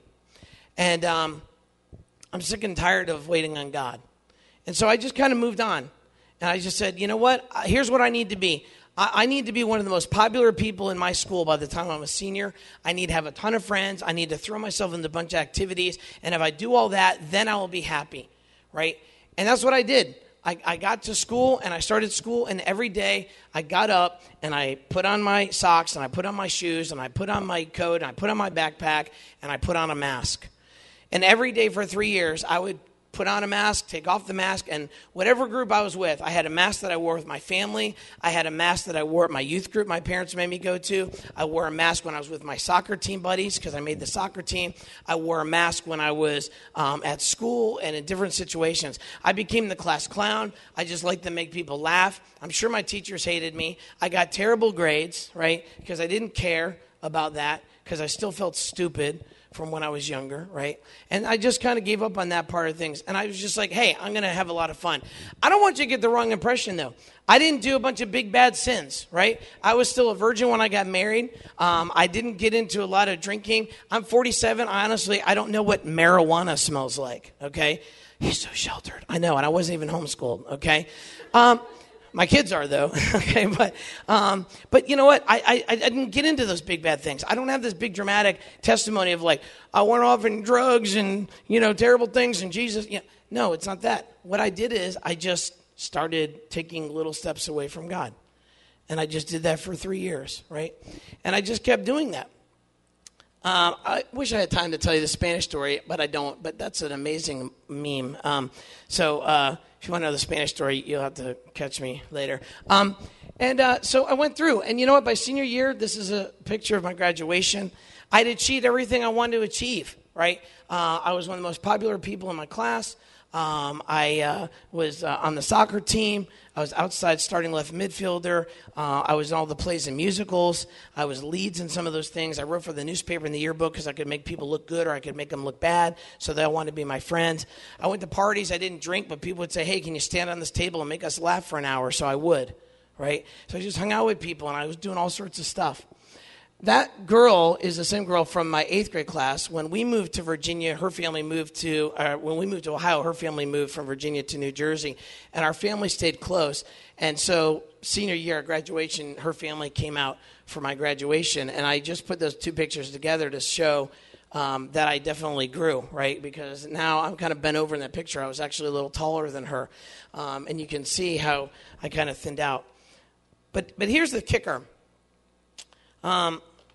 And um, I'm sick and tired of waiting on God. And so I just kind of moved on. And I just said, you know what? Here's what I need to be. I, I need to be one of the most popular people in my school by the time I'm a senior. I need to have a ton of friends. I need to throw myself into a bunch of activities. And if I do all that, then I will be happy, right? And that's what I did. I, I got to school, and I started school, and every day I got up, and I put on my socks, and I put on my shoes, and I put on my coat, and I put on my backpack, and I put on a mask. And every day for three years, I would put on a mask, take off the mask, and whatever group I was with, I had a mask that I wore with my family. I had a mask that I wore at my youth group my parents made me go to. I wore a mask when I was with my soccer team buddies because I made the soccer team. I wore a mask when I was um, at school and in different situations. I became the class clown. I just liked to make people laugh. I'm sure my teachers hated me. I got terrible grades, right, because I didn't care about that because I still felt stupid from when I was younger, right? And I just kind of gave up on that part of things. And I was just like, hey, I'm going to have a lot of fun. I don't want you to get the wrong impression, though. I didn't do a bunch of big, bad sins, right? I was still a virgin when I got married. Um, I didn't get into a lot of drinking. I'm forty-seven. I honestly, I don't know what marijuana smells like, okay? He's so sheltered. I know, and I wasn't even homeschooled, okay? Um, My kids are, though, okay, but um, but you know what? I, I I didn't get into those big, bad things. I don't have this big dramatic testimony of like, I went off in drugs and, you know, terrible things and Jesus. Yeah. No, it's not that. What I did is I just started taking little steps away from God. And I just did that for three years, right? And I just kept doing that. Um, I wish I had time to tell you the Spanish story, but I don't. But that's an amazing meme. Um, so uh, if you want to know the Spanish story, you'll have to catch me later. Um, and uh, so I went through. And you know what? By senior year, this is a picture of my graduation. I'd achieved everything I wanted to achieve, right? Uh, I was one of the most popular people in my class. Um, I uh, was uh, on the soccer team. I was outside starting left midfielder. Uh, I was in all the plays and musicals. I was leads in some of those things. I wrote for the newspaper and the yearbook because I could make people look good or I could make them look bad, so they all wanted to be my friends. I went to parties. I didn't drink, but people would say, hey, can you stand on this table and make us laugh for an hour? So I would, right? So I just hung out with people, and I was doing all sorts of stuff. That girl is the same girl from my eighth grade class. When we moved to Virginia, her family moved to, uh, when we moved to Ohio, her family moved from Virginia to New Jersey, and our family stayed close. And so senior year at graduation, her family came out for my graduation, and I just put those two pictures together to show um, that I definitely grew, right? Because now I'm kind of bent over in that picture. I was actually a little taller than her, um, and you can see how I kind of thinned out. But but here's the kicker. Um,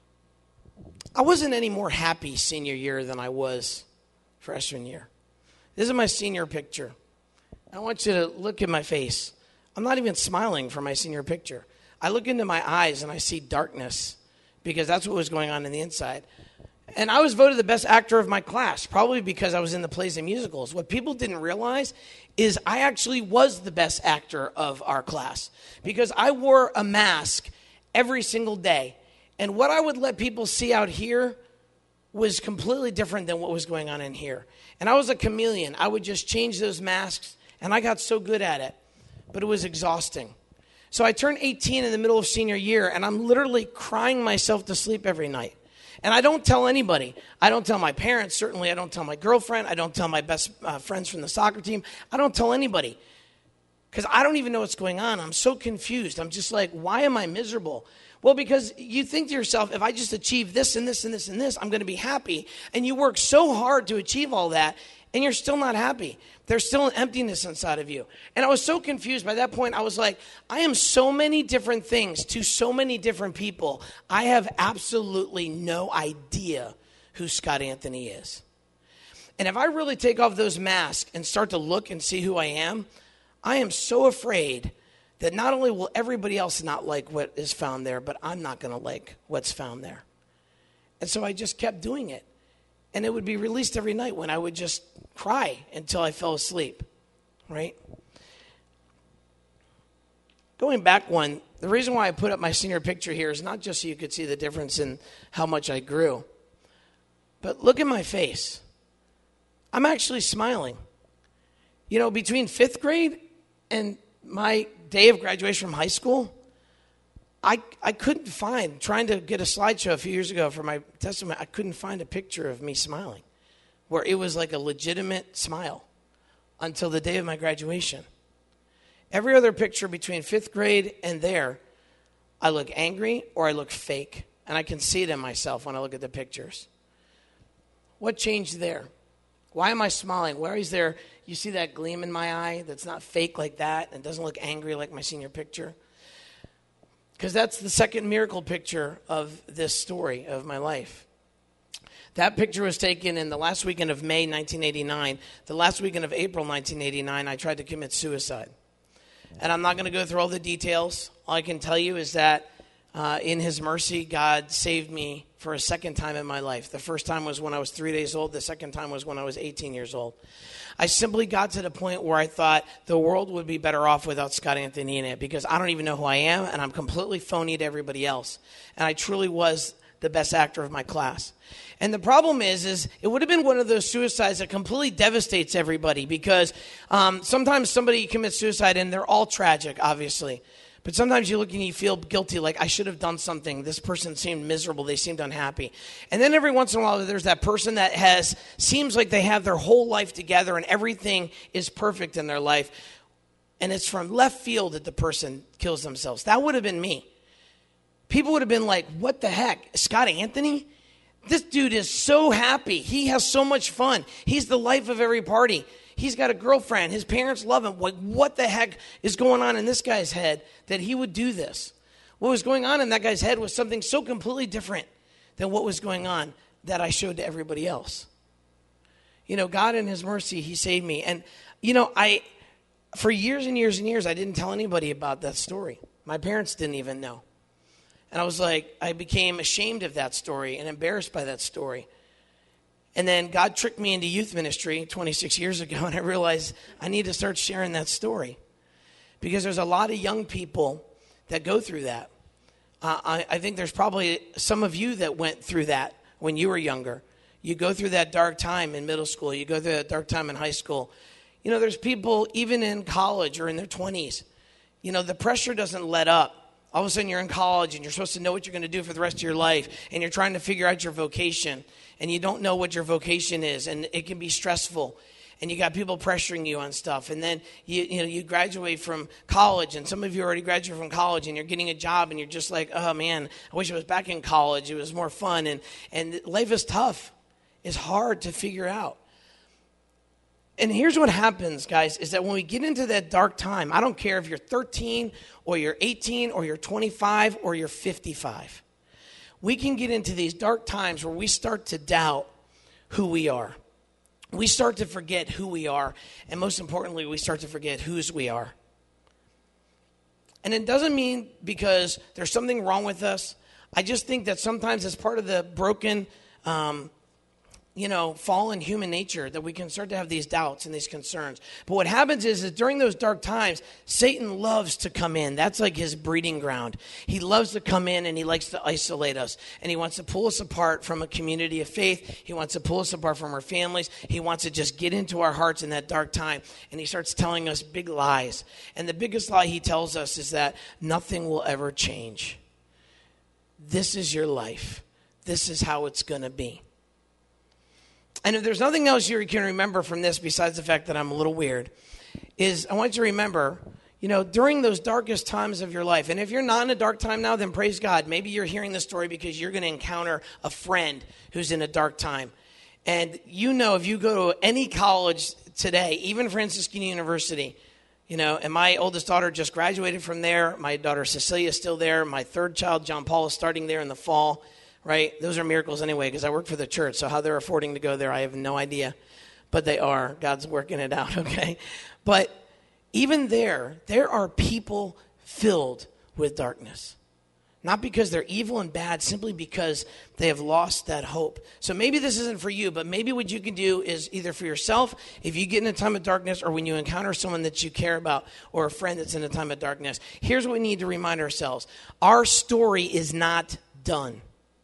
I wasn't any more happy senior year than I was freshman year. This is my senior picture. I want you to look at my face. I'm not even smiling for my senior picture. I look into my eyes and I see darkness because that's what was going on in the inside. And I was voted the best actor of my class, probably because I was in the plays and musicals. What people didn't realize is I actually was the best actor of our class because I wore a mask every single day. And what I would let people see out here was completely different than what was going on in here. And I was a chameleon. I would just change those masks, and I got so good at it. But it was exhausting. So I turned eighteen in the middle of senior year, and I'm literally crying myself to sleep every night. And I don't tell anybody. I don't tell my parents, certainly. I don't tell my girlfriend. I don't tell my best uh, friends from the soccer team. I don't tell anybody because I don't even know what's going on. I'm so confused. I'm just like, why am I miserable? Well, because you think to yourself, if I just achieve this and this and this and this, I'm going to be happy. And you work so hard to achieve all that, and you're still not happy. There's still an emptiness inside of you. And I was so confused. By that point, I was like, I am so many different things to so many different people. I have absolutely no idea who Scott Anthony is. And if I really take off those masks and start to look and see who I am, I am so afraid that not only will everybody else not like what is found there, but I'm not going to like what's found there. And so I just kept doing it. And it would be released every night when I would just cry until I fell asleep, right? Going back one, the reason why I put up my senior picture here is not just so you could see the difference in how much I grew, but look at my face. I'm actually smiling. You know, between fifth grade and my day of graduation from high school, I I couldn't find, trying to get a slideshow a few years ago for my testimony, I couldn't find a picture of me smiling where it was like a legitimate smile until the day of my graduation. Every other picture between fifth grade and there, I look angry or I look fake. And I can see it in myself when I look at the pictures. What changed there? Why am I smiling? Why is there, you see that gleam in my eye that's not fake like that and doesn't look angry like my senior picture? Because that's the second miracle picture of this story of my life. That picture was taken in the last weekend of May nineteen eighty-nine. The last weekend of April nineteen eighty-nine, I tried to commit suicide. And I'm not going to go through all the details. All I can tell you is that uh, in his mercy, God saved me for a second time in my life. The first time was when I was three days old. The second time was when I was eighteen years old. I simply got to the point where I thought the world would be better off without Scott Anthony in it because I don't even know who I am, and I'm completely phony to everybody else. And I truly was the best actor of my class. And the problem is, is it would have been one of those suicides that completely devastates everybody because um, sometimes somebody commits suicide and they're all tragic, obviously. But sometimes you look and you feel guilty, like I should have done something. This person seemed miserable. They seemed unhappy. And then every once in a while, there's that person that has seems like they have their whole life together and everything is perfect in their life. And it's from left field that the person kills themselves. That would have been me. People would have been like, what the heck? Scott Anthony? This dude is so happy. He has so much fun. He's the life of every party. He's got a girlfriend. His parents love him. Like, what the heck is going on in this guy's head that he would do this? What was going on in that guy's head was something so completely different than what was going on that I showed to everybody else. You know, God in his mercy, he saved me. And, you know, I, for years and years and years, I didn't tell anybody about that story. My parents didn't even know. And I was like, I became ashamed of that story and embarrassed by that story. And then God tricked me into youth ministry twenty-six years ago, and I realized I need to start sharing that story. Because there's a lot of young people that go through that. Uh, I, I think there's probably some of you that went through that when you were younger. You go through that dark time in middle school. You go through that dark time in high school. You know, there's people even in college or in their twenties. You know, the pressure doesn't let up. All of a sudden you're in college and you're supposed to know what you're going to do for the rest of your life. And you're trying to figure out your vocation. And you don't know what your vocation is. And it can be stressful. And you got people pressuring you on stuff. And then you you know you graduate from college. And some of you already graduated from college. And you're getting a job. And you're just like, oh man, I wish I was back in college. It was more fun. And, and life is tough. It's hard to figure out. And here's what happens, guys, is that when we get into that dark time, I don't care if you're thirteen or you're eighteen or you're twenty-five or you're fifty-five. We can get into these dark times where we start to doubt who we are. We start to forget who we are. And most importantly, we start to forget whose we are. And it doesn't mean because there's something wrong with us. I just think that sometimes it's part of the broken um you know, fallen human nature that we can start to have these doubts and these concerns. But what happens is that during those dark times, Satan loves to come in. That's like his breeding ground. He loves to come in and he likes to isolate us. And he wants to pull us apart from a community of faith. He wants to pull us apart from our families. He wants to just get into our hearts in that dark time. And he starts telling us big lies. And the biggest lie he tells us is that nothing will ever change. This is your life. This is how it's going to be. And if there's nothing else you can remember from this besides the fact that I'm a little weird, is I want you to remember, you know, during those darkest times of your life, and if you're not in a dark time now, then praise God. Maybe you're hearing this story because you're going to encounter a friend who's in a dark time. And you know, if you go to any college today, even Franciscan University, you know, and my oldest daughter just graduated from there. My daughter Cecilia is still there. My third child, John Paul, is starting there in the fall. Right? Those are miracles anyway, because I work for the church, so how they're affording to go there, I have no idea. but they are. God's working it out, okay? But even there, there are people filled with darkness. Not because they're evil and bad, simply because they have lost that hope. So maybe this isn't for you, but maybe what you can do is either for yourself, if you get in a time of darkness, or when you encounter someone that you care about, or a friend that's in a time of darkness, here's what we need to remind ourselves. Our story is not done.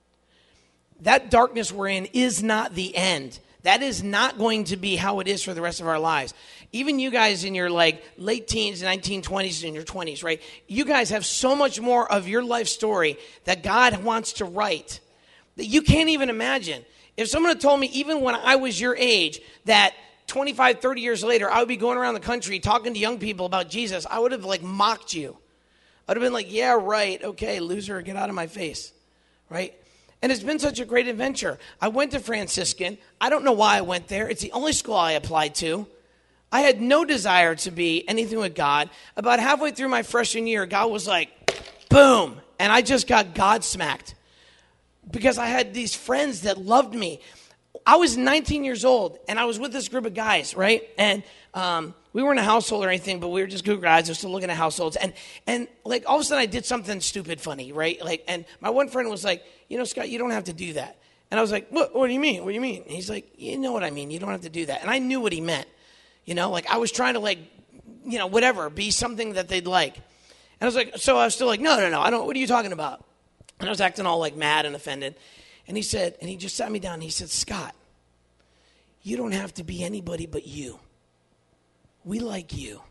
That darkness we're in is not the end. That is not going to be how it is for the rest of our lives. Even you guys in your like late teens, nineteen twenties, and your twenties, right? You guys have so much more of your life story that God wants to write that you can't even imagine. If someone had told me even when I was your age that twenty-five, thirty years later I would be going around the country talking to young people about Jesus, I would have like mocked you. I would have been like, yeah, right, okay, loser, get out of my face, right? And it's been such a great adventure. I went to Franciscan. I don't know why I went there. It's the only school I applied to. I had no desire to be anything with God. About halfway through my freshman year, God was like, boom. And I just got God smacked because I had these friends that loved me. I was nineteen years old, and I was with this group of guys, right? And um, we weren't a household or anything, but we were just good guys. We were still looking at households. And, and like, all of a sudden, I did something stupid funny, right? Like, and my one friend was like, you know, Scott, you don't have to do that. And I was like, what, what do you mean? What do you mean? And he's like, you know what I mean. You don't have to do that. And I knew what he meant. You know, like, I was trying to, like, you know, whatever, be something that they'd like. And I was like, so I was still like, no, no, no, I don't, what are you talking about? And I was acting all, like, mad and offended. And he said, and he just sat me down, and he said, Scott, you don't have to be anybody but you. We like you.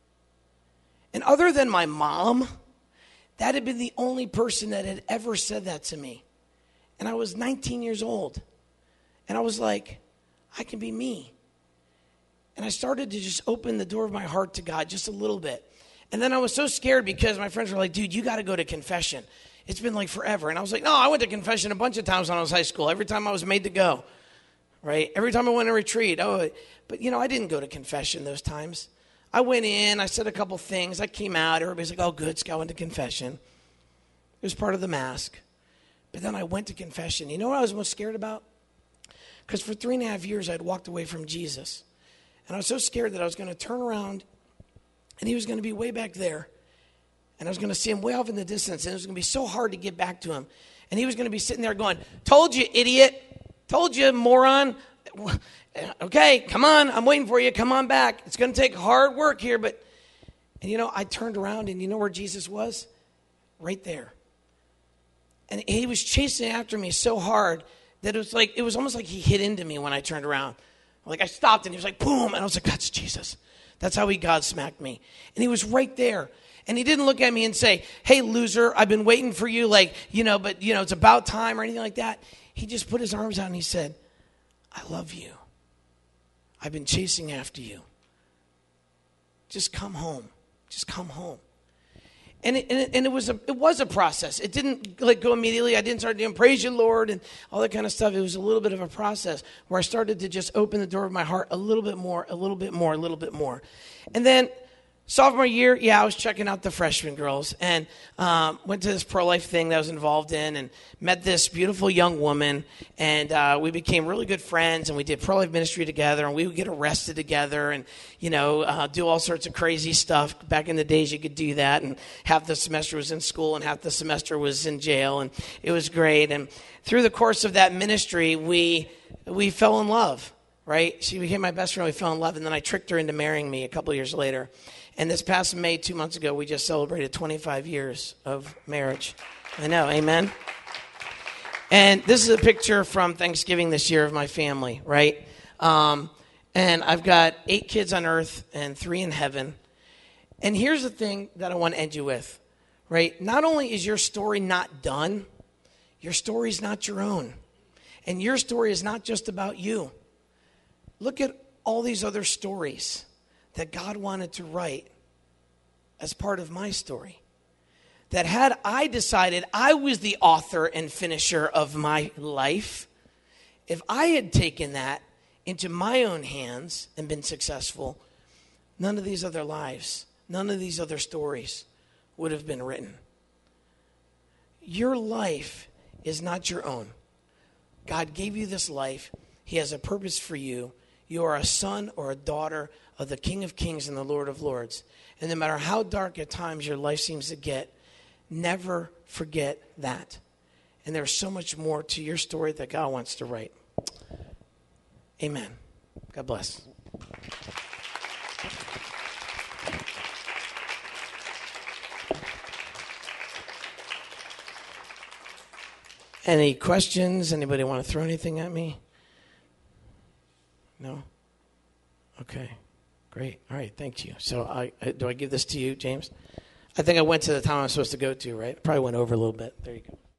And other than my mom, that had been the only person that had ever said that to me. And I was nineteen years old. And I was like, I can be me. And I started to just open the door of my heart to God just a little bit. And then I was so scared because my friends were like, dude, you got to go to confession. It's been like forever. And I was like, no, I went to confession a bunch of times when I was high school. Every time I was made to go. Right? Every time I went to retreat. Oh, but, you know, I didn't go to confession those times. I went in. I said a couple things. I came out. Everybody's like, oh, good. Scott went to confession. It was part of the mask. But then I went to confession. You know what I was most scared about? Because for three and a half years, I'd walked away from Jesus. And I was so scared that I was going to turn around and he was going to be way back there. And I was going to see him way off in the distance. And it was going to be so hard to get back to him. And he was going to be sitting there going, told you, idiot. Told you, moron. Okay, come on. I'm waiting for you. Come on back. It's going to take hard work here. But, and you know, I turned around and you know where Jesus was? Right there. And he was chasing after me so hard that it was like, it was almost like he hit into me when I turned around. Like I stopped and he was like, boom. And I was like, that's Jesus. That's how he God smacked me. And he was right there. And he didn't look at me and say, hey, loser, I've been waiting for you. Like, you know, but, you know, it's about time or anything like that. He just put his arms out and he said, I love you. I've been chasing after you. Just come home. Just come home. And it, and it, and it was a it was a process. It didn't like go immediately. I didn't start doing praise you, Lord, and all that kind of stuff. It was a little bit of a process where I started to just open the door of my heart a little bit more, a little bit more, a little bit more. And then sophomore year, yeah, I was checking out the freshman girls and um, went to this pro-life thing that I was involved in and met this beautiful young woman. And uh, we became really good friends and we did pro-life ministry together and we would get arrested together and, you know, uh, do all sorts of crazy stuff. Back in the days, you could do that. And half the semester was in school and half the semester was in jail. And it was great. And through the course of that ministry, we we fell in love, right? She became my best friend. We fell in love. And then I tricked her into marrying me a couple of years later. And this past May, two months ago, we just celebrated twenty-five years of marriage. I know, amen? And this is a picture from Thanksgiving this year of my family, right? Um, and I've got eight kids on earth and three in heaven. And here's the thing that I want to end you with, right? Not only is your story not done, your story's not your own. And your story is not just about you. Look at all these other stories that God wanted to write as part of my story. That had I decided I was the author and finisher of my life, if I had taken that into my own hands and been successful, none of these other lives, none of these other stories would have been written. Your life is not your own. God gave you this life. He has a purpose for you. You are a son or a daughter of the King of Kings and the Lord of Lords. And no matter how dark at times your life seems to get, never forget that. And there's so much more to your story that God wants to write. Amen. God bless. Any questions? Anybody want to throw anything at me? No? Okay. Great. All right. Thank you. So I, I do I give this to you, James? I think I went to the time I'm supposed to go to, right? Probably went over a little bit. There you go.